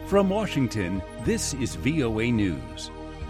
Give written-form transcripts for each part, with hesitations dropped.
From Washington, this is VOA News.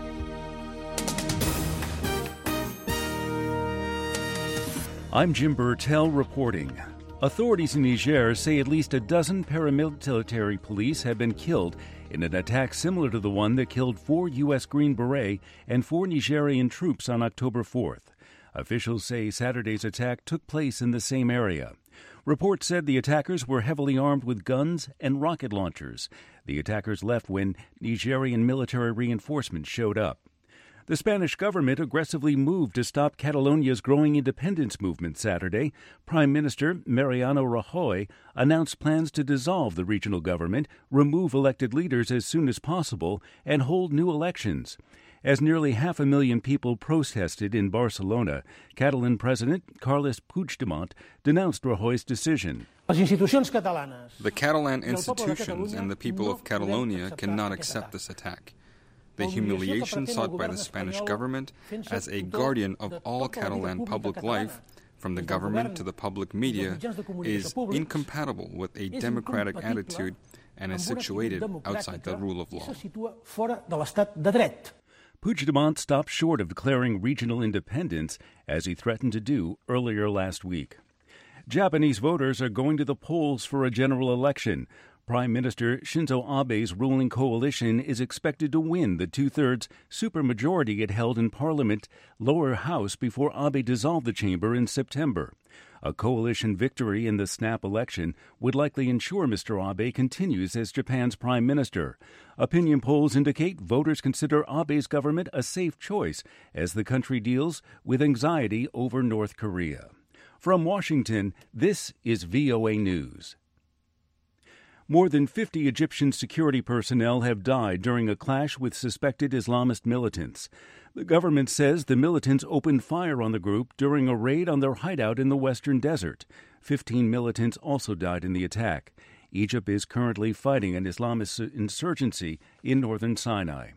I'm Jim Burtell reporting. Authorities in Niger say at least a dozen paramilitary police have been killed in an attack similar to the one that killed 4 U.S. Green Beret and 4 Nigerian troops on October 4th. Officials say Saturday's attack took place in the same area. Reports said the attackers were heavily armed with guns and rocket launchers. The attackers left when Nigerian military reinforcements showed up. The Spanish government aggressively moved to stop Catalonia's growing independence movement Saturday. Prime Minister Mariano Rajoy announced plans to dissolve the regional government, remove elected leaders as soon as possible, and hold new elections. As nearly 500,000 people protested in Barcelona, Catalan President Carles Puigdemont denounced Rajoy's decision. The Catalan institutions and the people of Catalonia cannot accept this attack. The humiliation sought by the Spanish government as a guardian of all Catalan public life, from the government to the public media, is incompatible with a democratic attitude and is situated outside the rule of law. Puigdemont stopped short of declaring regional independence, as he threatened to do earlier last week. Japanese voters are going to the polls for a general election. Prime Minister Shinzo Abe's ruling coalition is expected to win the two-thirds supermajority it held in Parliament lower house before Abe dissolved the chamber in September. A coalition victory in the snap election would likely ensure Mr. Abe continues as Japan's prime minister. Opinion polls indicate voters consider Abe's government a safe choice as the country deals with anxiety over North Korea. From Washington, this is VOA News. More than 50 Egyptian security personnel have died during a clash with suspected Islamist militants. The government says the militants opened fire on the group during a raid on their hideout in the western desert. 15 militants also died in the attack. Egypt is currently fighting an Islamist insurgency in northern Sinai.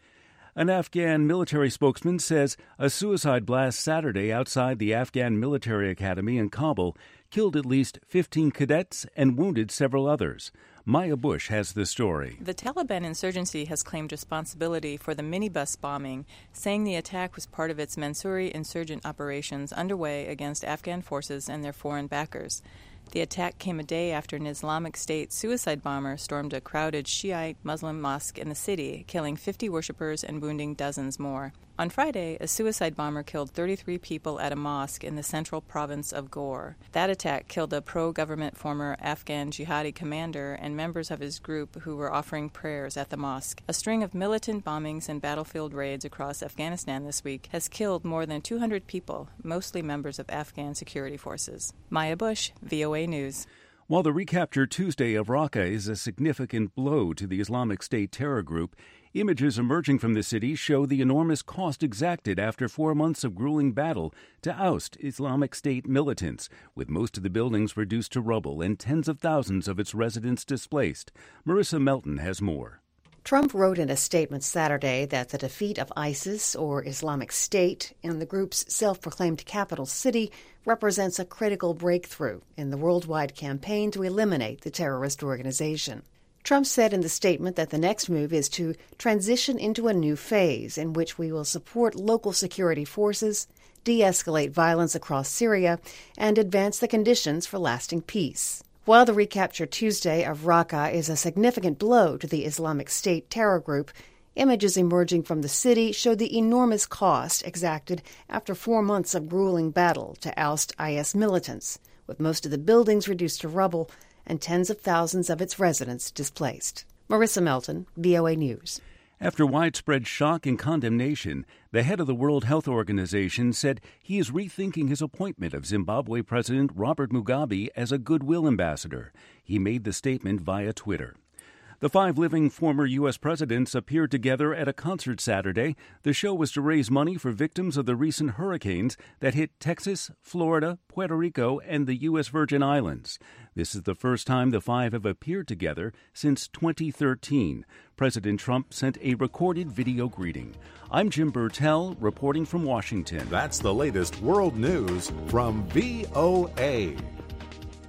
An Afghan military spokesman says a suicide blast Saturday outside the Afghan Military Academy in Kabul killed at least 15 cadets and wounded several others. Maya Bush has the story. The Taliban insurgency has claimed responsibility for the minibus bombing, saying the attack was part of its Mansouri insurgent operations underway against Afghan forces and their foreign backers. The attack came a day after an Islamic State suicide bomber stormed a crowded Shiite Muslim mosque in the city, killing 50 worshippers and wounding dozens more. On Friday, a suicide bomber killed 33 people at a mosque in the central province of Ghor. That attack killed a pro-government former Afghan jihadi commander and members of his group who were offering prayers at the mosque. A string of militant bombings and battlefield raids across Afghanistan this week has killed more than 200 people, mostly members of Afghan security forces. Maya Bush, VOA News. While the recapture Tuesday of Raqqa is a significant blow to the Islamic State terror group, images emerging from the city show the enormous cost exacted after 4 months of grueling battle to oust Islamic State militants, with most of the buildings reduced to rubble and tens of thousands of its residents displaced. Marissa Melton has more. Trump wrote in a statement Saturday that the defeat of ISIS, or Islamic State, in the group's self-proclaimed capital city represents a critical breakthrough in the worldwide campaign to eliminate the terrorist organization. Trump said in the statement that the next move is to transition into a new phase in which we will support local security forces, de-escalate violence across Syria, and advance the conditions for lasting peace. While the recapture Tuesday of Raqqa is a significant blow to the Islamic State terror group, images emerging from the city show the enormous cost exacted after 4 months of grueling battle to oust IS militants, with most of the buildings reduced to rubble and tens of thousands of its residents displaced. Marissa Melton, VOA News. After widespread shock and condemnation, the head of the World Health Organization said he is rethinking his appointment of Zimbabwe President Robert Mugabe as a goodwill ambassador. He made the statement via Twitter. The 5 living former U.S. presidents appeared together at a concert Saturday. The show was to raise money for victims of the recent hurricanes that hit Texas, Florida, Puerto Rico, and the U.S. Virgin Islands. This is the first time the 5 have appeared together since 2013. President Trump sent a recorded video greeting. I'm Jim Burtell, reporting from Washington. That's the latest world news from VOA.